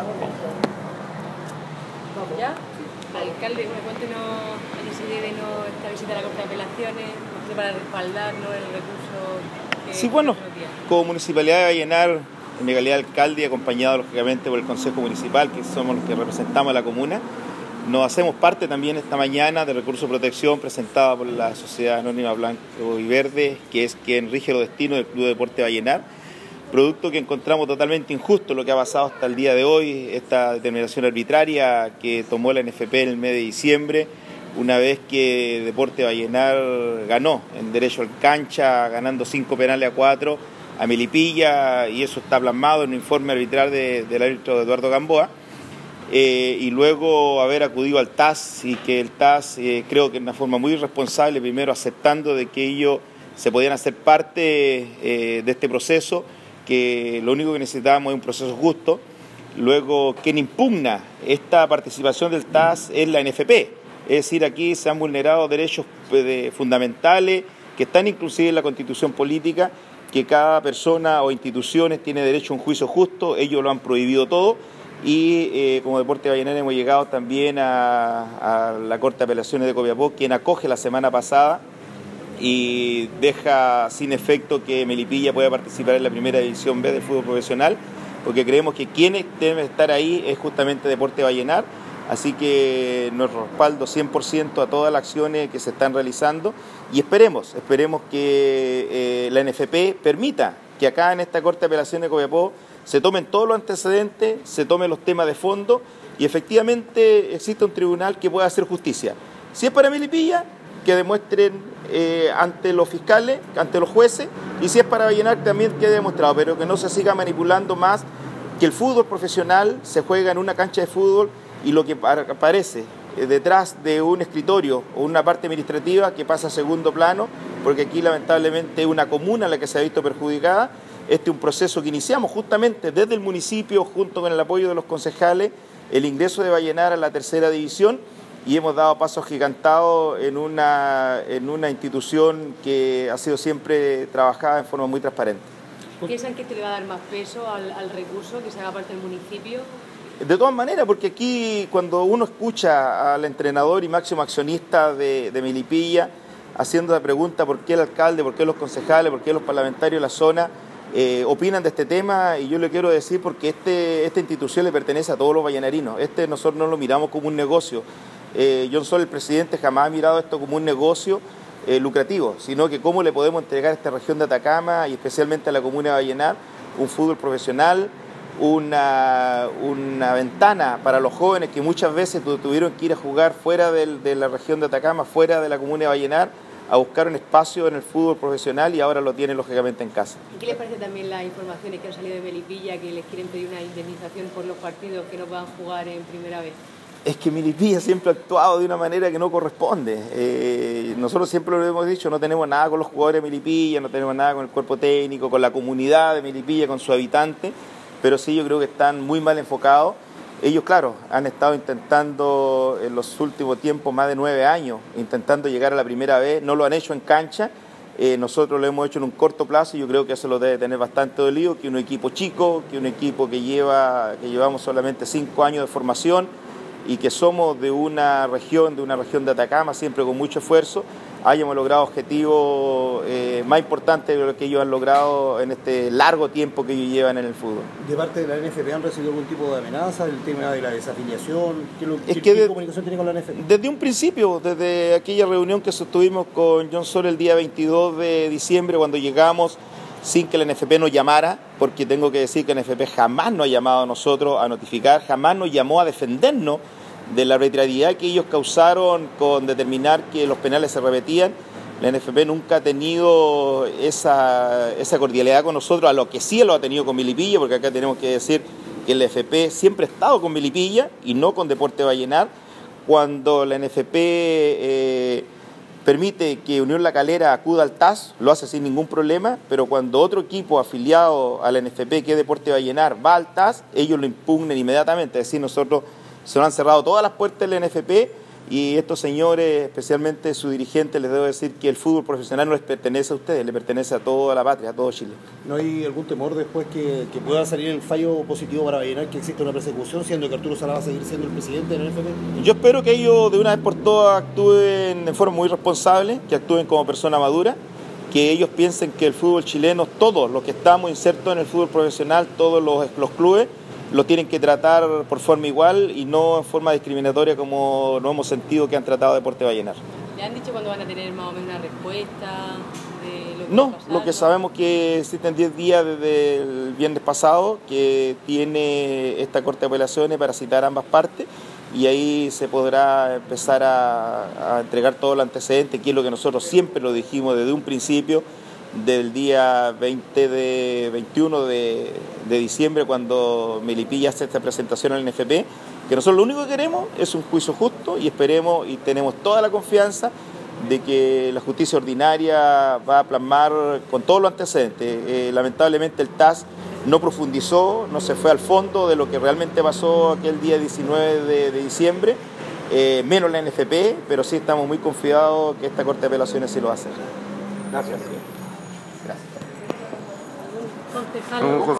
¿Vamos ya? Alcalde, cuéntenos a qué se debe esta visita a la Corte de Apelaciones, para respaldar el recurso que... Sí, bueno, como Municipalidad de Vallenar, en mi calidad de alcalde y acompañado lógicamente por el Consejo Municipal, que somos los que representamos a la comuna, nos hacemos parte también esta mañana del recurso de protección presentado por la Sociedad Anónima Blanco y Verde, que es quien rige los destinos del Club Deporte Vallenar, producto que encontramos totalmente injusto lo que ha pasado hasta el día de hoy, esta determinación arbitraria que tomó la NFP en el mes de diciembre, una vez que Deporte Vallenar ganó en derecho al cancha, ganando 5 penales a 4 a Melipilla, y eso está plasmado en un informe arbitral del árbitro Eduardo Gamboa. Y luego haber acudido al TAS y que el TAS, creo que de una forma muy irresponsable, primero aceptando de que ellos se podían hacer parte de este proceso, que lo único que necesitábamos es un proceso justo. Luego, quien impugna esta participación del TAS es la NFP, es decir, aquí se han vulnerado derechos fundamentales que están inclusive en la Constitución Política, que cada persona o instituciones tiene derecho a un juicio justo, ellos lo han prohibido todo. Y como Deporte Vallenar hemos llegado también a la Corte de Apelaciones de Copiapó, quien acoge la semana pasada y deja sin efecto que Melipilla pueda participar en la primera división B del fútbol profesional, porque creemos que quienes deben estar ahí es justamente Deporte Vallenar, así que nos respaldo 100% a todas las acciones que se están realizando y esperemos que la NFP permita que acá en esta Corte de Apelaciones de Copiapó se tomen todos los antecedentes, se tomen los temas de fondo y efectivamente existe un tribunal que pueda hacer justicia. Si es para Melipilla, que demuestren ante los fiscales, ante los jueces, y si es para Vallenar también quede demostrado, pero que no se siga manipulando más, que el fútbol profesional se juega en una cancha de fútbol y lo que aparece detrás de un escritorio o una parte administrativa que pasa a segundo plano, porque aquí lamentablemente es una comuna la que se ha visto perjudicada. Este es un proceso que iniciamos justamente desde el municipio, junto con el apoyo de los concejales, el ingreso de Vallenar a la tercera división, y hemos dado pasos gigantados en una institución que ha sido siempre trabajada en forma muy transparente. ¿Piensan que esto le va a dar más peso al recurso que se haga parte del municipio? De todas maneras, porque aquí cuando uno escucha al entrenador y máximo accionista de Melipilla haciendo la pregunta por qué el alcalde, por qué los concejales, por qué los parlamentarios de la zona opinan de este tema, y yo le quiero decir porque esta institución le pertenece a todos los vallenarinos. Nosotros no lo miramos como un negocio. Yo soy el presidente, jamás he mirado esto como un negocio lucrativo, sino que cómo le podemos entregar a esta región de Atacama y especialmente a la comuna de Vallenar un fútbol profesional, una ventana para los jóvenes que muchas veces tuvieron que ir a jugar fuera de la región de Atacama, fuera de la comuna de Vallenar, a buscar un espacio en el fútbol profesional y ahora lo tienen lógicamente en casa. ¿Y qué les parece también las informaciones que han salido de Melipilla, que les quieren pedir una indemnización por los partidos que no puedan jugar en primera vez? Es que Melipilla siempre ha actuado de una manera que no corresponde. Nosotros siempre lo hemos dicho, no tenemos nada con los jugadores de Melipilla, no tenemos nada con el cuerpo técnico, con la comunidad de Melipilla, con sus habitantes, pero sí yo creo que están muy mal enfocados. Ellos, claro, han estado intentando en los últimos tiempos, más de 9 años, intentando llegar a la primera vez, no lo han hecho en cancha, nosotros lo hemos hecho en un corto plazo y yo creo que eso lo debe tener bastante dolido, que un equipo chico, que un equipo que llevamos solamente 5 años de formación y que somos de una región de Atacama, siempre con mucho esfuerzo, hayamos logrado objetivos más importantes de lo que ellos han logrado en este largo tiempo que ellos llevan en el fútbol. ¿De parte de la NFP han recibido algún tipo de amenaza, el tema de la desafiliación? ¿Qué comunicación tiene con la NFP? Desde un principio, desde aquella reunión que sostuvimos con John Sol el día 22 de diciembre, cuando llegamos sin que la NFP nos llamara, porque tengo que decir que la NFP jamás nos ha llamado a nosotros a notificar, jamás nos llamó a defendernos de la arbitrariedad que ellos causaron con determinar que los penales se repetían. La NFP nunca ha tenido esa cordialidad con nosotros, a lo que sí lo ha tenido con Melipilla, porque acá tenemos que decir que la NFP siempre ha estado con Melipilla y no con Deporte Vallenar. Cuando la NFP permite que Unión La Calera acuda al TAS, lo hace sin ningún problema, pero cuando otro equipo afiliado a la NFP, que es Deporte Vallenar, va al TAS, ellos lo impugnan inmediatamente. Es decir, nosotros se nos han cerrado todas las puertas de la NFP y estos señores, especialmente su dirigente, les debo decir que el fútbol profesional no les pertenece a ustedes, le pertenece a toda la patria, a todo Chile. ¿No hay algún temor después que pueda salir el fallo positivo para Vallenar, que existe una persecución, siendo que Arturo Sala va a seguir siendo el presidente del NFP? Yo espero que ellos de una vez por todas actúen de forma muy responsable, que actúen como persona madura, que ellos piensen que el fútbol chileno, todos los que estamos insertos en el fútbol profesional, todos los clubes, lo tienen que tratar por forma igual y no en forma discriminatoria como no hemos sentido que han tratado Deportes Vallenar. ¿Le han dicho cuándo van a tener más o menos una respuesta de lo que No, va a pasar? lo que sabemos que existen 10 días desde el viernes pasado que tiene esta Corte de Apelaciones para citar a ambas partes y ahí se podrá empezar a entregar todo el antecedente, que es lo que nosotros siempre lo dijimos desde un principio, del día 21 de diciembre, cuando Melipilla hace esta presentación al NFP, que nosotros lo único que queremos es un juicio justo y esperemos y tenemos toda la confianza de que la justicia ordinaria va a plasmar con todos los antecedentes. Lamentablemente el TAS no profundizó, no se fue al fondo de lo que realmente pasó aquel día 19 de diciembre, menos la NFP, pero sí estamos muy confiados que esta Corte de Apelaciones sí lo va a hacer. Gracias. Concejal.